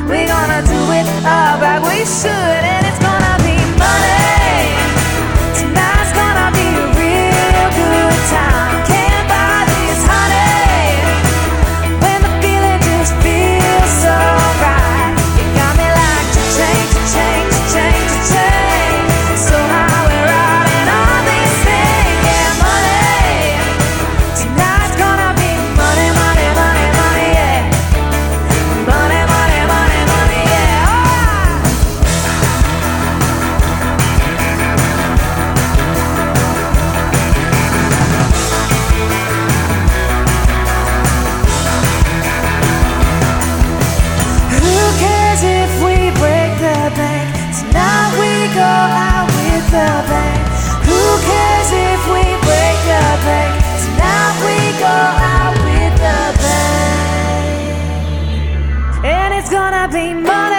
We're gonna do it all right, we should, and it's gonna be money. Tonight's gonna be a real good time. Can't buy this honey when the feeling just feels so right. You got me like change. So now we're riding on this thing, yeah, money. Tonight's gonna be money, yeah. Money, yeah. Who cares if we break the bank? Tonight we go out with the bang. Who cares if we break the bank? Tonight we go out with the bang. And it's gonna be money.